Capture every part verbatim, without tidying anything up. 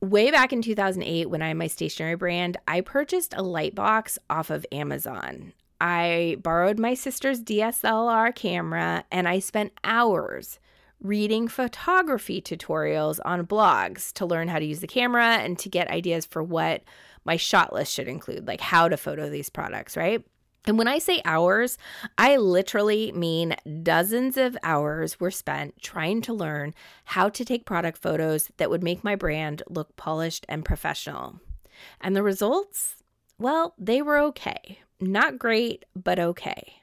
Way back in two thousand eight, when I had my stationery brand, I purchased a light box off of Amazon. I borrowed my sister's D S L R camera and I spent hours reading photography tutorials on blogs to learn how to use the camera and to get ideas for what my shot list should include, like how to photo these products, right? And when I say hours, I literally mean dozens of hours were spent trying to learn how to take product photos that would make my brand look polished and professional. And the results? Well, they were okay. Not great, but okay.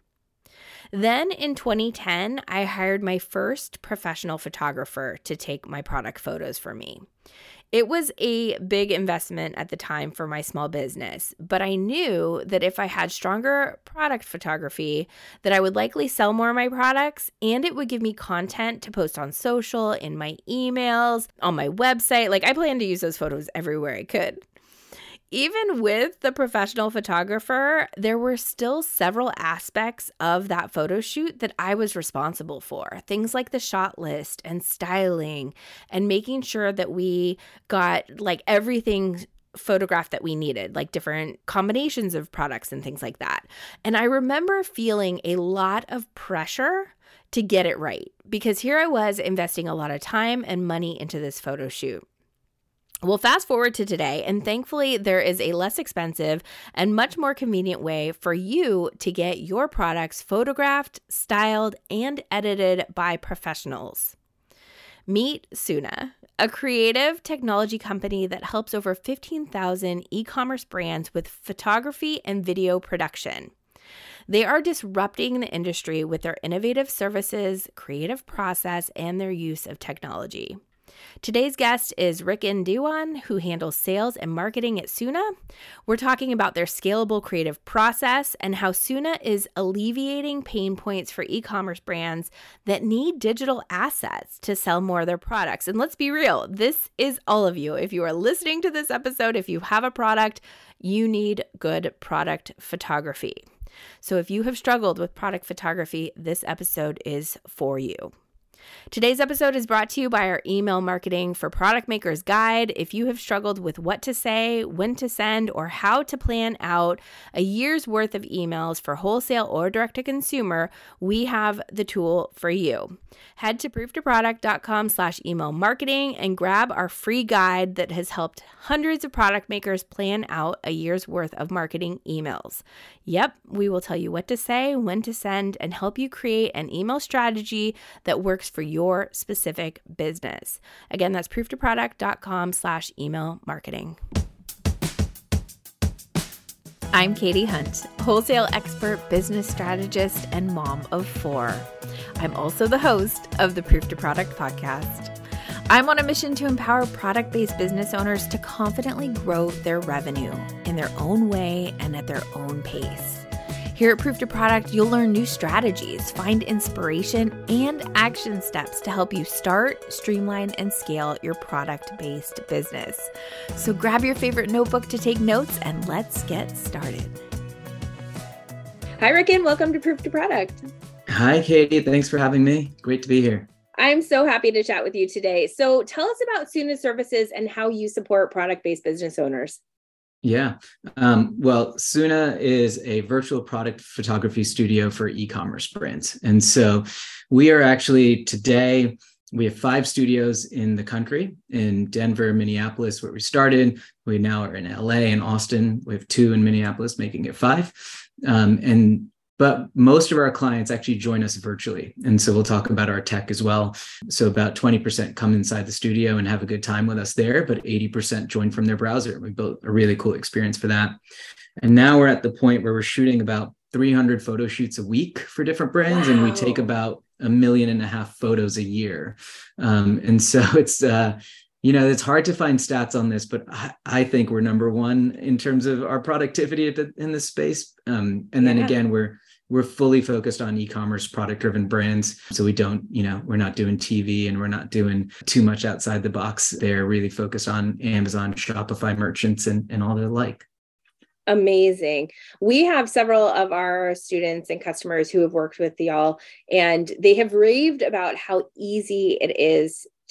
Then in twenty ten, I hired my first professional photographer to take my product photos for me. It was a big investment at the time for my small business, but I knew that if I had stronger product photography, that I would likely sell more of my products and it would give me content to post on social, in my emails, on my website. Like I plan to use those photos everywhere I could. Even with the professional photographer, there were still several aspects of that photo shoot that I was responsible for. Things like the shot list and styling and making sure that we got like everything photographed that we needed, like different combinations of products and things like that. And I remember feeling a lot of pressure to get it right because here I was investing a lot of time and money into this photo shoot. Well, fast forward to today, and thankfully there is a less expensive and much more convenient way for you to get your products photographed, styled, and edited by professionals. Meet Suna, a creative technology company that helps over fifteen thousand e-commerce brands with photography and video production. They are disrupting the industry with their innovative services, creative process, and their use of technology. Today's guest is Rick Ndiwan, who handles sales and marketing at Suna. We're talking about their scalable creative process and how Suna is alleviating pain points for e-commerce brands that need digital assets to sell more of their products. And let's be real, this is all of you. If you are listening to this episode, if you have a product, you need good product photography. So if you have struggled with product photography, this episode is for you. Today's episode is brought to you by our Email Marketing for Product Makers Guide. If you have struggled with what to say, when to send, or how to plan out a year's worth of emails for wholesale or direct-to-consumer, we have the tool for you. Head to prooftoproduct.com slash email marketing and grab our free guide that has helped hundreds of product makers plan out a year's worth of marketing emails. Yep, we will tell you what to say, when to send, and help you create an email strategy that works for your specific business. Again, that's prooftoproduct.com slash email marketing. I'm Katie Hunt, wholesale expert, business strategist, and mom of four. I'm also the host of the Proof to Product podcast. I'm on a mission to empower product-based business owners to confidently grow their revenue in their own way and at their own pace. Here at Proof to Product, you'll learn new strategies, find inspiration, and action steps to help you start, streamline, and scale your product-based business. So grab your favorite notebook to take notes and let's get started. Hi, Rick, and welcome to Proof to Product. Hi, Katie. Thanks for having me. Great to be here. I'm so happy to chat with you today. So tell us about Suna Services and how you support product-based business owners. Yeah. Um, well, Suna is a virtual product photography studio for e-commerce brands. And so we are actually today, we have five studios in the country, in Denver, Minneapolis, where we started. We now are in L A and Austin. We have two in Minneapolis, making it five. Um, and But most of our clients actually join us virtually. And so we'll talk about our tech as well. So about twenty percent come inside the studio and have a good time with us there, but eighty percent join from their browser. We built a really cool experience for that. And now we're at the point where we're shooting about three hundred photo shoots a week for different brands. Wow. And we take about a million and a half photos a year. Um, and so it's, uh, you know, it's hard to find stats on this, but I, I think we're number one in terms of our productivity at the, in this space. Um, and yeah. then again, we're We're fully focused on e-commerce product-driven brands. So we don't, you know, we're not doing T V and we're not doing too much outside the box. They're really focused on Amazon, Shopify merchants and, and all the like. Amazing. We have several of our students and customers who have worked with y'all, and they have raved about how easy it is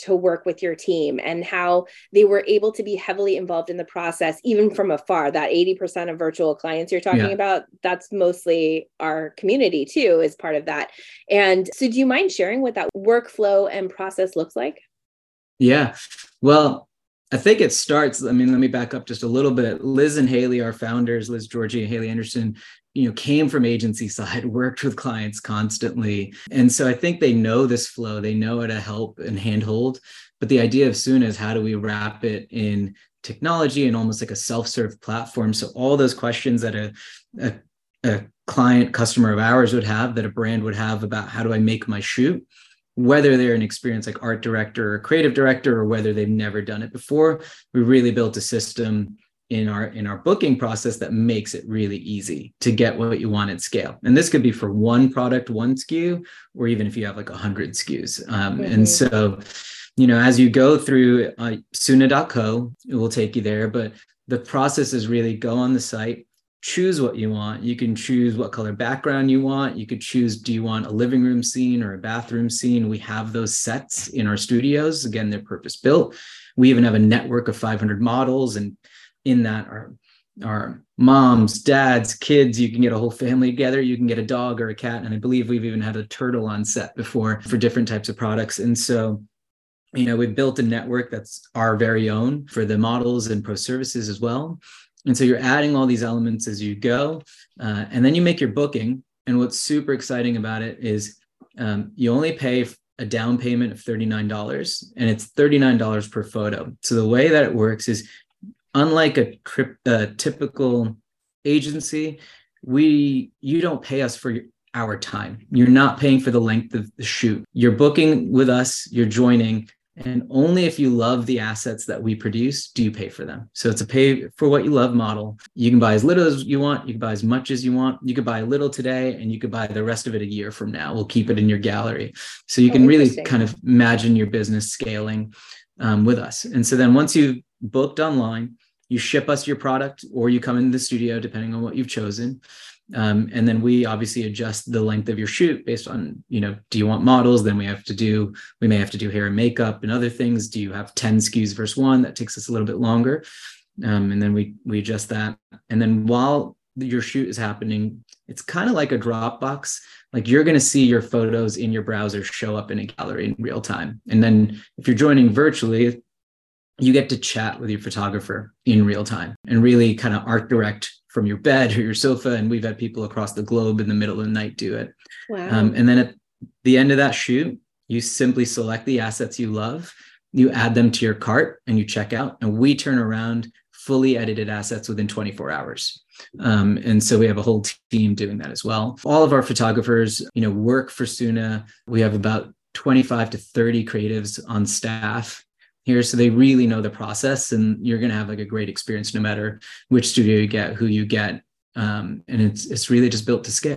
to work with your team and how they were able to be heavily involved in the process, even from afar. That eighty percent of virtual clients you're talking Yeah. about, that's mostly our community too, is part of that. And so do you mind sharing what that workflow and process looks like? Yeah. Well, I think it starts, I mean, let me back up just a little bit. Liz and Haley, our founders, Liz Georgie and Haley Anderson, you know, came from agency side, worked with clients constantly. And so I think they know this flow, they know how to help and handhold. But the idea of Suna is how do we wrap it in technology and almost like a self-serve platform. So all those questions that a, a, a client customer of ours would have, that a brand would have about how do I make my shoot, whether they're an experienced like art director or creative director, or whether they've never done it before, we really built a system in our in our booking process that makes it really easy to get what you want at scale. And this could be for one product, one S K U, or even if you have like a hundred S K Us. Um, mm-hmm. And so, you know, as you go through uh, suna dot co, it will take you there. But the process is really go on the site, choose what you want. You can choose what color background you want. You could choose, do you want a living room scene or a bathroom scene? We have those sets in our studios. Again, they're purpose built. We even have a network of five hundred models. And in that are, are moms, dads, kids. You can get a whole family together. You can get a dog or a cat. And I believe we've even had a turtle on set before for different types of products. And so, you know, we've built a network that's our very own for the models and pro services as well. And so you're adding all these elements as you go, uh, and then you make your booking. And what's super exciting about it is um, you only pay a down payment of thirty-nine dollars, and it's thirty-nine dollars per photo. So the way that it works is, unlike a, a typical agency, we you don't pay us for our time. You're not paying for the length of the shoot. You're booking with us, you're joining. And only if you love the assets that we produce do you pay for them. So it's a pay for what you love model. You can buy as little as you want. You can buy as much as you want. You could buy a little today and you could buy the rest of it a year from now. We'll keep it in your gallery. So you oh, can really kind of imagine your business scaling um, with us. And so then once you've booked online, you ship us your product or you come into the studio, depending on what you've chosen. Um, and then we obviously adjust the length of your shoot based on, you know, do you want models? Then we have to do, we may have to do hair and makeup and other things. Do you have ten S K Us versus one? That takes us a little bit longer. Um, and then we, we adjust that. And then while your shoot is happening, it's kind of like a Dropbox. Like you're going to see your photos in your browser show up in a gallery in real time. And then if you're joining virtually, you get to chat with your photographer in real time and really kind of art direct from your bed or your sofa. And we've had people across the globe in the middle of the night do it. Wow. Um, and then at the end of that shoot, you simply select the assets you love, you add them to your cart and you check out, and we turn around fully edited assets within twenty-four hours. Um, and so we have a whole team doing that as well. All of our photographers, you know, work for Suna. We have about twenty-five to thirty creatives on staff here. So they really know the process, and you're going to have like a great experience no matter which studio you get, who you get. Um, and it's it's really just built to scale.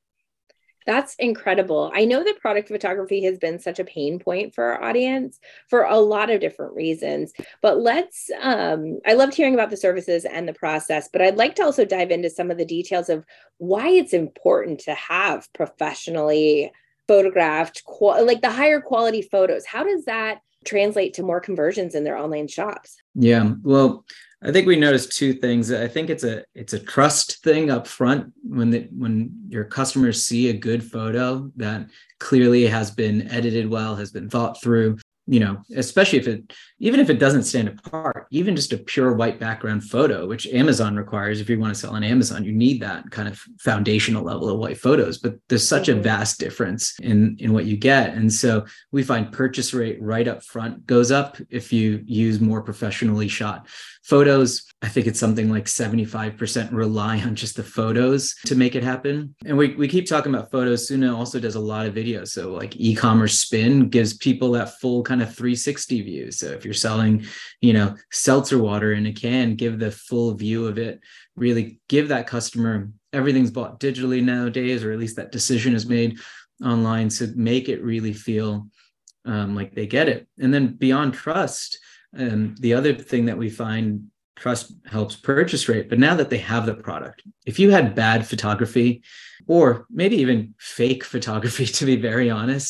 That's incredible. I know that product photography has been such a pain point for our audience for a lot of different reasons, but let's, um, I loved hearing about the services and the process, but I'd like to also dive into some of the details of why it's important to have professionally photographed, like the higher quality photos. How does that translate to more conversions in their online shops? Yeah, well, I think we noticed two things. I think it's a it's a trust thing up front when the, when your customers see a good photo that clearly has been edited well, has been thought through. You know, especially if it, even if it doesn't stand apart, even just a pure white background photo, which Amazon requires. If you want to sell on Amazon, you need that kind of foundational level of white photos, but there's such mm-hmm. a vast difference in, in what you get. And so we find purchase rate right up front goes up if you use more professionally shot photos. I think it's something like seventy-five percent rely on just the photos to make it happen. And we, we keep talking about photos. Suna also does a lot of videos. So like e-commerce spin gives people that full kind of three sixty view. So if you're selling, you know, seltzer water in a can, give the full view of it, really give that customer, everything's bought digitally nowadays, or at least that decision is made online. So make it really feel um, like they get it. And then beyond trust, um, the other thing that we find, trust helps purchase rate, but now that they have the product, if you had bad photography or maybe even fake photography, to be very honest,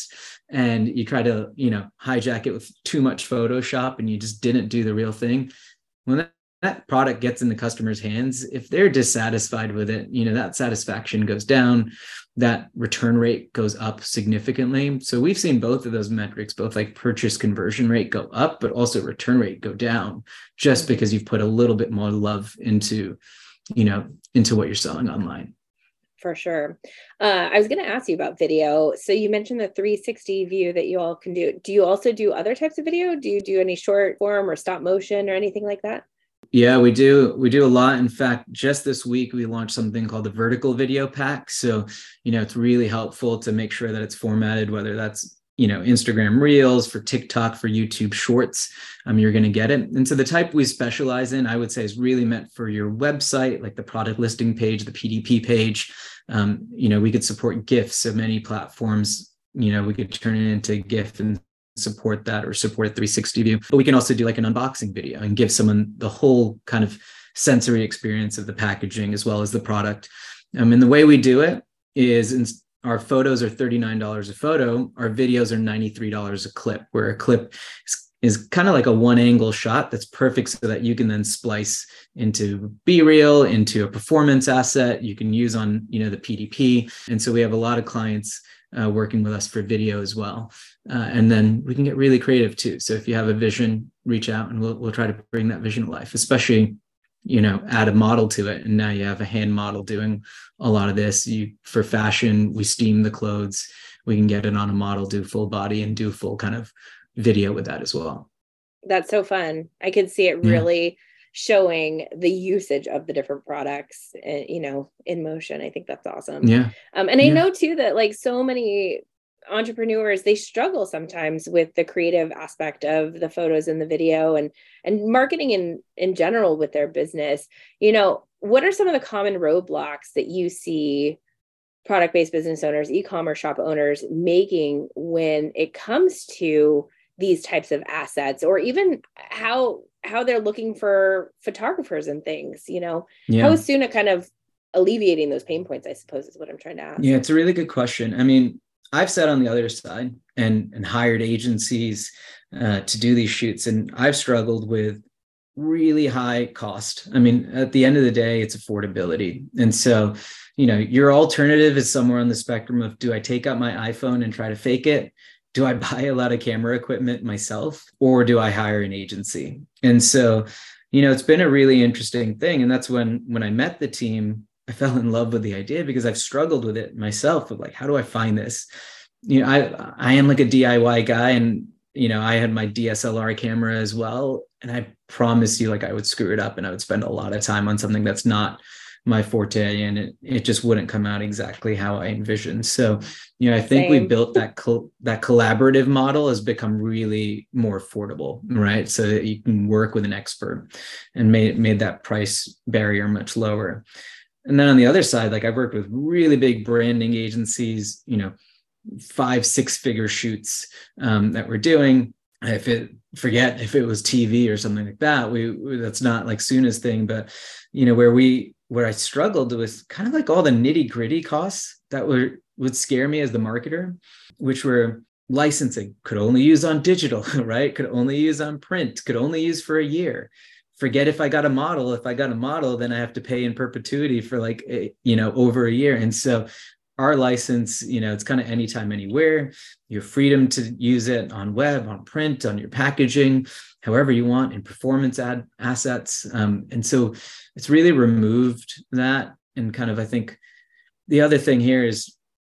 and you try to, you know, hijack it with too much Photoshop and you just didn't do the real thing, when that, that product gets in the customer's hands, if they're dissatisfied with it, you know, that satisfaction goes down, that return rate goes up significantly. So we've seen both of those metrics, both like purchase conversion rate go up, but also return rate go down, just because you've put a little bit more love into, you know, into what you're selling online. For sure. Uh, I was going to ask you about video. So you mentioned the three sixty view that you all can do. Do you also do other types of video? Do you do any short form or stop motion or anything like that? Yeah, we do. We do a lot. In fact, just this week, we launched something called the vertical video pack. So, you know, it's really helpful to make sure that it's formatted, whether that's, you know, Instagram Reels, for TikTok, for YouTube Shorts, um, you're going to get it. And so the type we specialize in, I would say, is really meant for your website, like the product listing page, the P D P page. Um, you know, we could support GIFs, so many platforms, you know, we could turn it into GIF and support that, or support a three sixty view. But we can also do like an unboxing video and give someone the whole kind of sensory experience of the packaging as well as the product. Um, and the way we do it is in, our photos are thirty-nine dollars a photo. Our videos are ninety-three dollars a clip, where a clip is, is kind of like a one angle shot that's perfect so that you can then splice into B-reel, into a performance asset you can use on, you know, the P D P. And so we have a lot of clients uh, working with us for video as well. Uh, and then we can get really creative too. So if you have a vision, reach out and we'll we'll try to bring that vision to life, especially, you know, add a model to it. And now you have a hand model doing a lot of this. You, for fashion, we steam the clothes. We can get it on a model, do full body, and do full kind of video with that as well. That's so fun. I could see it really yeah. showing the usage of the different products, you know, in motion. I think that's awesome. Yeah. Um, and I yeah. know too that like so many entrepreneurs, they struggle sometimes with the creative aspect of the photos and the video and and marketing in in general with their business. You know, what are some of the common roadblocks that you see product-based business owners, e-commerce shop owners making when it comes to these types of assets, or even how how they're looking for photographers and things? You know, yeah. how is Suna kind of alleviating those pain points, I suppose, is what I'm trying to ask. Yeah, it's a really good question. I mean, I've sat on the other side and, and hired agencies uh, to do these shoots, and I've struggled with really high cost. I mean, at the end of the day, it's affordability. And so, you know, your alternative is somewhere on the spectrum of, do I take out my iPhone and try to fake it? Do I buy a lot of camera equipment myself, or do I hire an agency? And so, you know, it's been a really interesting thing. And that's when, when I met the team, I fell in love with the idea, because I've struggled with it myself of like, how do I find this? You know, I, I am like a D I Y guy, and, you know, I had my D S L R camera as well. And I promise you, like, I would screw it up and I would spend a lot of time on something that's not my forte, and it, it just wouldn't come out exactly how I envisioned. So, you know, I think Same. we built that, col- that collaborative model has become really more affordable, right? So that you can work with an expert, and made, made that price barrier much lower. And then on the other side, like, I've worked with really big branding agencies, you know, five, six figure shoots um, that we're doing. If it, forget if it was T V or something like that, we, we that's not like Suna's thing, but, you know, where we, where I struggled was kind of like all the nitty gritty costs that were, would scare me as the marketer, which were licensing, could only use on digital, right? Could only use on print, could only use for a year. Forget if I got a model, if I got a model, then I have to pay in perpetuity for like, a, you know, over a year. And so our license, you know, it's kind of anytime, anywhere. You have freedom to use it on web, on print, on your packaging, however you want, in performance ad assets. Um, and so it's really removed that. And kind of, I think the other thing here is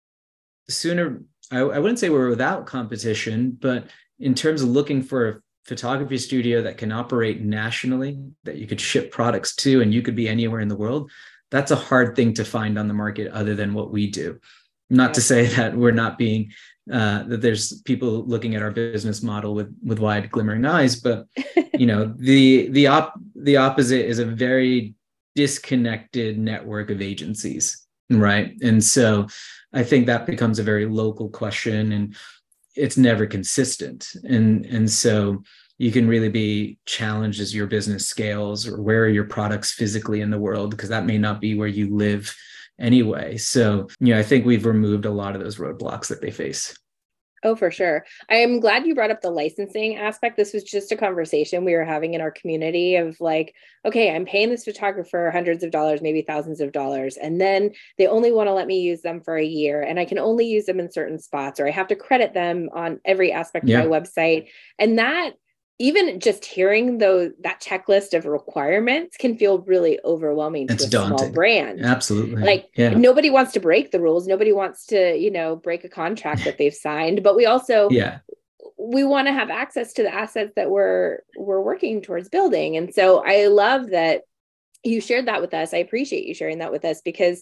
Suna, I, I wouldn't say we're without competition, but in terms of looking for a photography studio that can operate nationally, that you could ship products to, and you could be anywhere in the world, that's a hard thing to find on the market other than what we do. Not yeah. to say that we're not being, uh, that there's people looking at our business model with, with wide glimmering eyes, but you know, the, the op, the opposite is a very disconnected network of agencies, right? And so I think that becomes a very local question, and it's never consistent. And, and so you can really be challenged as your business scales, or where are your products physically in the world, because that may not be where you live anyway. So, you know, I think we've removed a lot of those roadblocks that they face. Oh, for sure. I'm glad you brought up the licensing aspect. This was just a conversation we were having in our community of like, okay, I'm paying this photographer hundreds of dollars, maybe thousands of dollars, and then they only want to let me use them for a year, and I can only use them in certain spots, or I have to credit them on every aspect Yeah. of my website. And that, even just hearing those, that checklist of requirements can feel really overwhelming to It's a daunting. small brand. Absolutely. Like Yeah. nobody wants to break the rules. Nobody wants to, you know, break a contract that they've signed, but we also, Yeah. we want to have access to the assets that we're, we're working towards building. And so I love that you shared that with us. I appreciate you sharing that with us because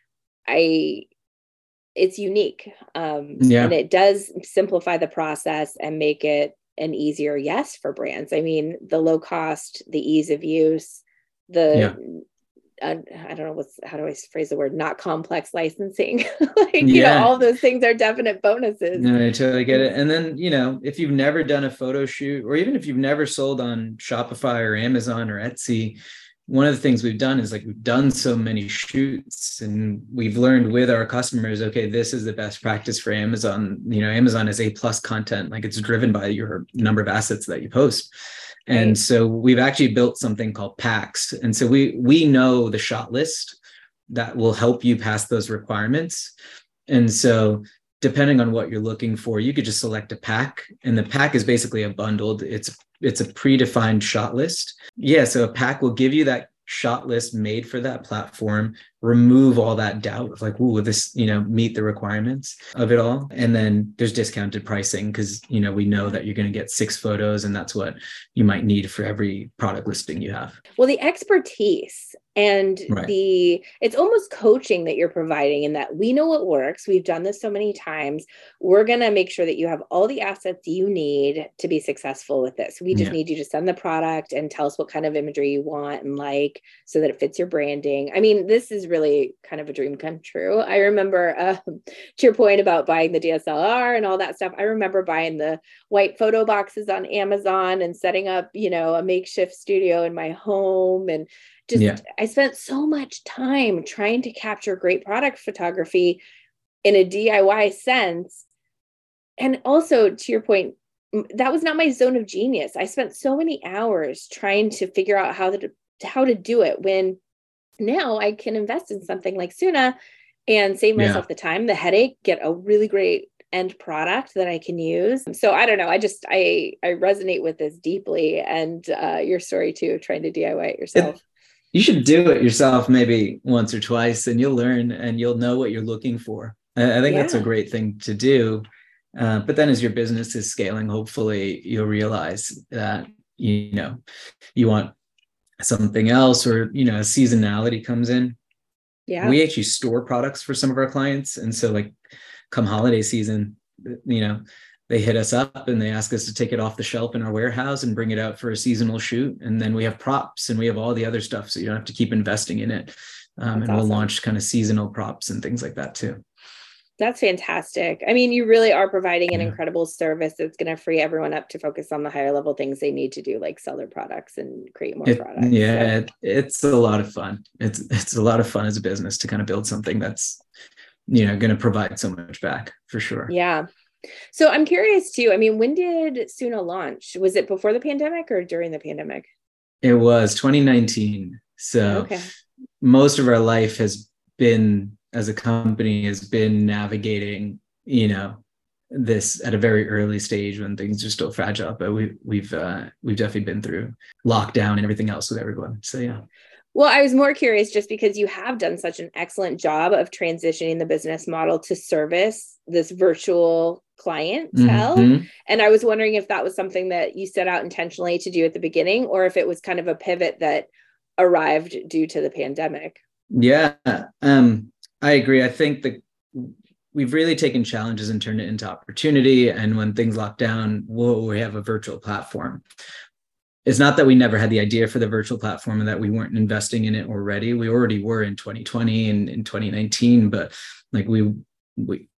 I, it's unique. Um, Yeah. and it does simplify the process and make it an easier yes for brands. I mean, the low cost, the ease of use, the yeah. uh, I don't know what's how do I phrase the word, not complex licensing. Like, yeah. you know, all of those things are definite bonuses. No, I totally get it. And then, you know, if you've never done a photo shoot, or even if you've never sold on Shopify or Amazon or Etsy, one of the things we've done is like we've done so many shoots and we've learned with our customers, okay, this is the best practice for Amazon. You know, Amazon is A plus content, like it's driven by your number of assets that you post. And right. so we've actually built something called packs. And so we we know the shot list that will help you pass those requirements. And so depending on what you're looking for, you could just select a pack, and the pack is basically a bundled, it's it's a predefined shot list. Yeah, so a pack will give you that shot list made for that platform, remove all that doubt of like, ooh, will this, you know, meet the requirements of it all? And then there's discounted pricing because, you know, we know that you're going to get six photos and that's what you might need for every product listing you have. Well, the expertise and right. the, it's almost coaching that you're providing in that we know what works. We've done this so many times. We're going to make sure that you have all the assets you need to be successful with this. We just yeah. need you to send the product and tell us what kind of imagery you want and like, so that it fits your branding. I mean, this is really kind of a dream come true. I remember um, to your point about buying the D S L R and all that stuff. I remember buying the white photo boxes on Amazon and setting up, you know, a makeshift studio in my home. And just, yeah. I spent so much time trying to capture great product photography in a D I Y sense. And also to your point, that was not my zone of genius. I spent so many hours trying to figure out how to, how to do it, when now I can invest in something like Suna and save myself yeah. the time, the headache, get a really great end product that I can use. So I don't know. I just, I, I resonate with this deeply, and uh, your story too, trying to D I Y it yourself. It, you should do it yourself maybe once or twice, and you'll learn and you'll know what you're looking for. I, I think yeah. that's a great thing to do. Uh, but then as your business is scaling, hopefully you'll realize that, you know, you want something else, or, you know, seasonality comes in. Yeah. We actually store products for some of our clients. And so like come holiday season, you know, they hit us up and they ask us to take it off the shelf in our warehouse and bring it out for a seasonal shoot. And then we have props and we have all the other stuff. So you don't have to keep investing in it. Um, and awesome. We'll launch kind of seasonal props and things like that too. That's fantastic. I mean, you really are providing an yeah. incredible service that's going to free everyone up to focus on the higher level things they need to do, like sell their products and create more it, products. Yeah, so. it, it's a lot of fun. It's it's a lot of fun as a business to kind of build something that's, you know, going to provide so much back for sure. Yeah. So I'm curious too. I mean, when did Suna launch? Was it before the pandemic or during the pandemic? It was twenty nineteen. So okay. most of our life has been, as a company, has been navigating, you know, this at a very early stage when things are still fragile. But we, we've uh, we've definitely been through lockdown and everything else with everyone. So yeah. Well, I was more curious just because you have done such an excellent job of transitioning the business model to service this virtual clientele. Mm-hmm. And I was wondering if that was something that you set out intentionally to do at the beginning, or if it was kind of a pivot that arrived due to the pandemic. Yeah. Um, I agree. I think that we've really taken challenges and turned it into opportunity. And when things lock down, whoa, we have a virtual platform. It's not that we never had the idea for the virtual platform and that we weren't investing in it already. We already were in twenty twenty and in twenty nineteen, but like we, we,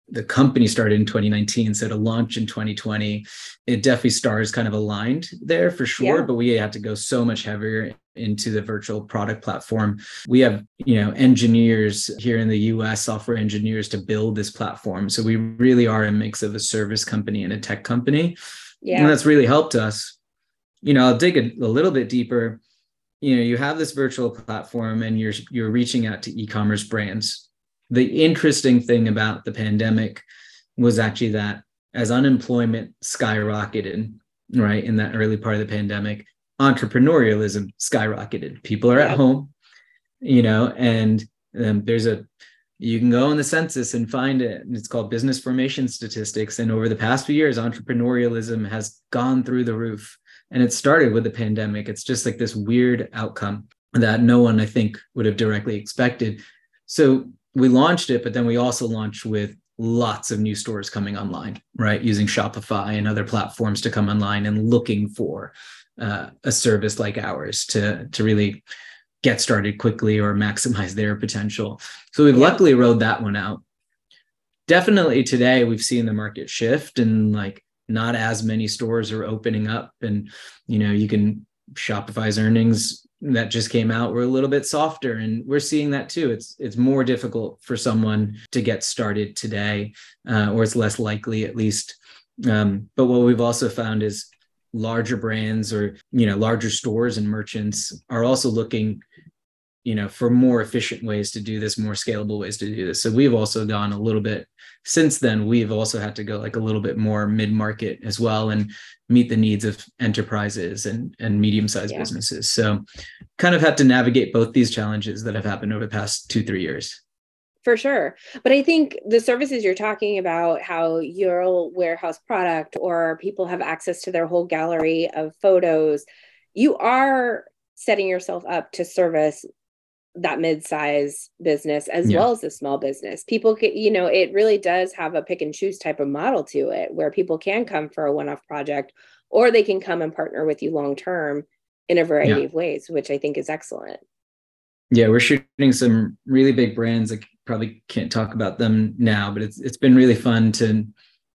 the company started in twenty nineteen, so to launch in twenty twenty, it definitely stars kind of aligned there for sure. Yeah. But we had to go so much heavier into the virtual product platform. We have, you know, engineers here in the U S, software engineers to build this platform. So we really are a mix of a service company and a tech company. Yeah. And that's really helped us. You know, I'll dig a, a little bit deeper. You know, you have this virtual platform and you're you're reaching out to e-commerce brands. The interesting thing about the pandemic was actually that as unemployment skyrocketed, right, in that early part of the pandemic, entrepreneurialism skyrocketed. People are Yeah. at home, you know, and um, there's a, you can go on the census and find it. It's called business formation statistics. And over the past few years, entrepreneurialism has gone through the roof. And it started with the pandemic. It's just like this weird outcome that no one, I think, would have directly expected. So we launched it, but then we also launched with lots of new stores coming online, right? Using Shopify and other platforms to come online and looking for uh, a service like ours to, to really get started quickly or maximize their potential. So we've Yeah. luckily rode that one out. Definitely today we've seen the market shift and like not as many stores are opening up. And, you know, you can, Shopify's earnings that just came out were a little bit softer, and we're seeing that too. It's it's more difficult for someone to get started today, uh, or it's less likely at least. Um, but what we've also found is larger brands or, you know, larger stores and merchants are also looking, you know, for more efficient ways to do this, more scalable ways to do this. So we've also gone a little bit, since then, we've also had to go like a little bit more mid-market as well and meet the needs of enterprises and, and medium-sized Yeah. businesses. So kind of had to navigate both these challenges that have happened over the past two, three years. For sure. But I think the services you're talking about, how you'll warehouse product or people have access to their whole gallery of photos, you are setting yourself up to service that mid-size business as Yeah. well as the small business. People can, you know, it really does have a pick and choose type of model to it where people can come for a one-off project or they can come and partner with you long-term in a variety Yeah. of ways, which I think is excellent. Yeah, we're shooting some really big brands. I probably can't talk about them now, but it's it's been really fun to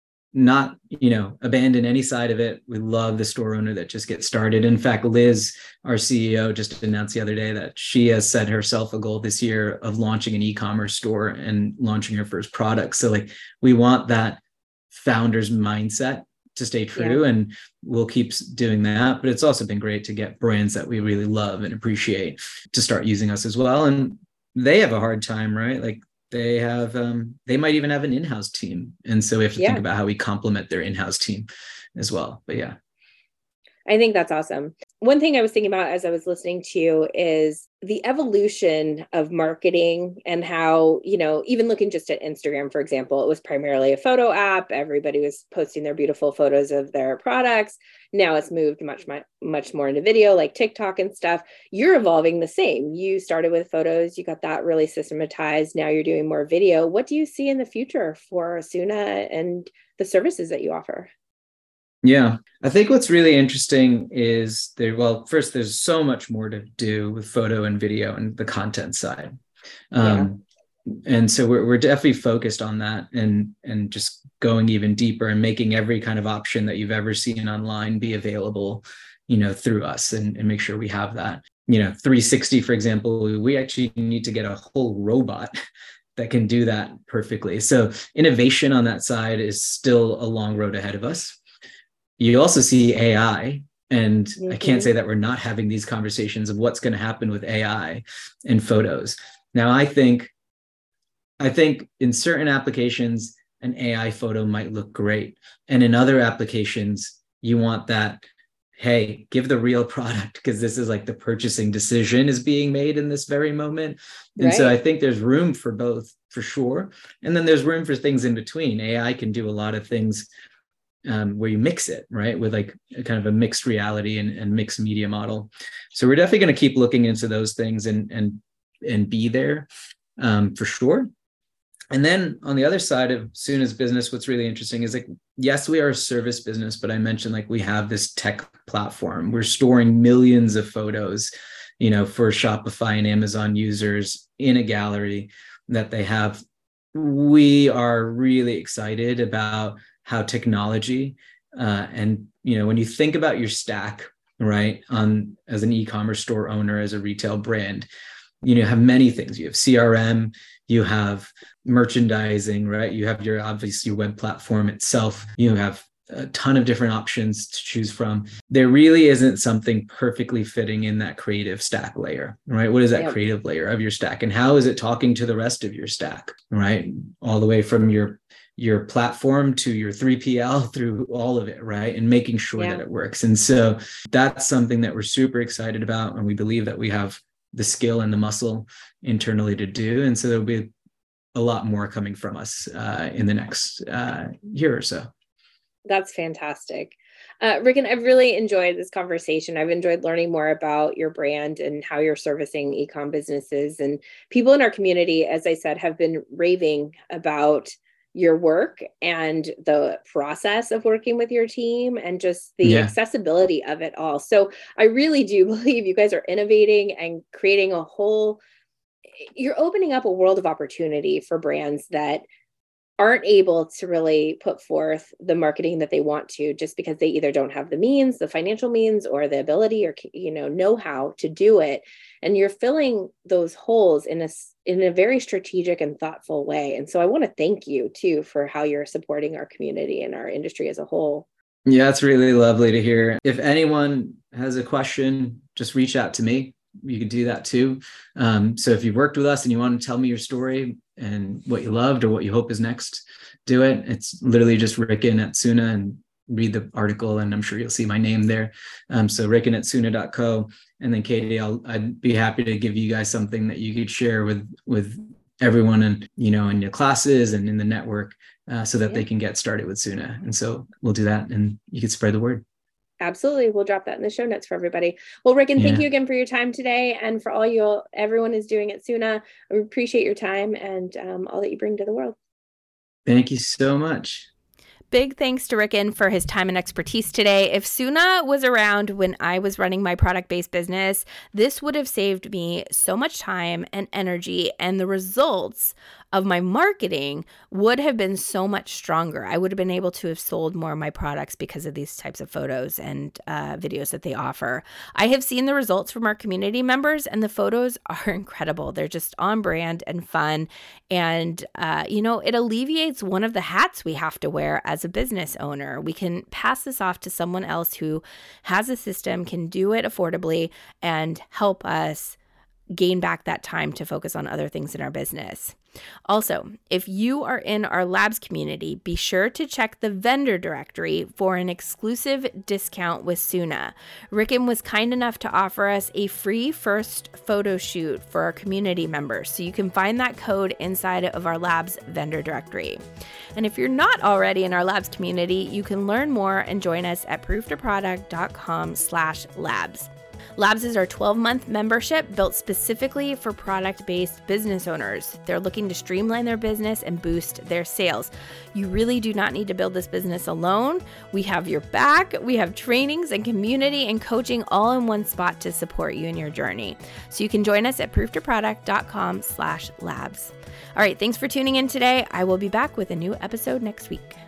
not, you know, abandon any side of it. We love the store owner that just gets started. In fact, Liz, our C E O, just announced the other day that she has set herself a goal this year of launching an e-commerce store and launching her first product. So like we want that founder's mindset to stay true, yeah. and we'll keep doing that. But it's also been great to get brands that we really love and appreciate to start using us as well. And they have a hard time, right? Like they have, um, they might even have an in-house team. And so we have to yeah. think about how we complement their in-house team as well. But yeah. I think that's awesome. One thing I was thinking about as I was listening to you is the evolution of marketing and how, you know, even looking just at Instagram, for example, it was primarily a photo app. Everybody was posting their beautiful photos of their products. Now it's moved much, much, much more into video like TikTok and stuff. You're evolving the same. You started with photos. You got that really systematized. Now you're doing more video. What do you see in the future for Asuna and the services that you offer? Yeah, I think what's really interesting is there, well, first, there's so much more to do with photo and video and the content side. Um, yeah. And so we're, we're definitely focused on that and, and just going even deeper and making every kind of option that you've ever seen online be available, you know, through us and, and make sure we have that. You know, three sixty, for example, we actually need to get a whole robot that can do that perfectly. So innovation on that side is still a long road ahead of us. You also see A I, and mm-hmm. I can't say that we're not having these conversations of what's going to happen with A I in photos. Now, I think, I think in certain applications, an A I photo might look great. And in other applications, you want that, hey, give the real product because this is like the purchasing decision is being made in this very moment. And right. so I think there's room for both for sure. And then there's room for things in between. A I can do a lot of things Um, where you mix it, right, with like a kind of a mixed reality and, and mixed media model. So we're definitely going to keep looking into those things and and and be there um, for sure. And then on the other side of Suna's business, what's really interesting is like, yes, we are a service business, but I mentioned like we have this tech platform. We're storing millions of photos, you know, for Shopify and Amazon users in a gallery that they have we are really excited about how technology uh, and, you know, when you think about your stack, right, on as an e-commerce store owner, as a retail brand, you know, have many things. You have C R M, you have merchandising, right? You have your, obviously, your web platform itself. You have a ton of different options to choose from. There really isn't something perfectly fitting in that creative stack layer, right? What is that yep. creative layer of your stack, and how is it talking to the rest of your stack, right? All the way from your your platform to your three P L, through all of it, right? And making sure yeah. that it works. And so that's something that we're super excited about, and we believe that we have the skill and the muscle internally to do. And so there'll be a lot more coming from us uh, in the next uh, year or so. That's fantastic. Uh, Rickon, I've really enjoyed this conversation. I've enjoyed learning more about your brand and how you're servicing e-com businesses. And people in our community, as I said, have been raving about your work and the process of working with your team and just the yeah. accessibility of it all. So I really do believe you guys are innovating and creating a whole, you're opening up a world of opportunity for brands that aren't able to really put forth the marketing that they want to, just because they either don't have the means, the financial means, or the ability, or, you know, know-how to do it. And you're filling those holes in a, in a very strategic and thoughtful way. And so I want to thank you too for how you're supporting our community and our industry as a whole. Yeah, it's really lovely to hear. If anyone has a question, just reach out to me. You can do that too. Um, so if you've worked with us and you want to tell me your story and what you loved or what you hope is next, do it. It's literally just Rickon at Suna, and read the article, and I'm sure you'll see my name there. Um, so Rickon at Suna dot co. And then Katie, I'll, I'd be happy to give you guys something that you could share with, with everyone, and, you know, in your classes and in the network, uh, so that yeah. they can get started with Suna. And so we'll do that, and you can spread the word. Absolutely. We'll drop that in the show notes for everybody. Well, Rickon, yeah. thank you again for your time today, and for all you, everyone is doing at Suna. We appreciate your time and um, all that you bring to the world. Thank you so much. Big thanks to Rickon for his time and expertise today. If Suna was around when I was running my product-based business, this would have saved me so much time and energy, and the results of my marketing would have been so much stronger. I would have been able to have sold more of my products because of these types of photos and uh, videos that they offer. I have seen the results from our community members, and the photos are incredible. They're just on brand and fun. And, uh, you know, it alleviates one of the hats we have to wear as a business owner. We can pass this off to someone else who has a system, can do it affordably, and help us gain back that time to focus on other things in our business. Also, if you are in our labs community, be sure to check the vendor directory for an exclusive discount with Suna. Rickon was kind enough to offer us a free first photo shoot for our community members, so you can find that code inside of our labs vendor directory. And if you're not already in our labs community, you can learn more and join us at proof to product dot com slash labs. Labs is our twelve-month membership built specifically for product-based business owners. They're looking to streamline their business and boost their sales. You really do not need to build this business alone. We have your back. We have trainings and community and coaching all in one spot to support you in your journey. So you can join us at proof to product dot com slash labs. All right, thanks for tuning in today. I will be back with a new episode next week.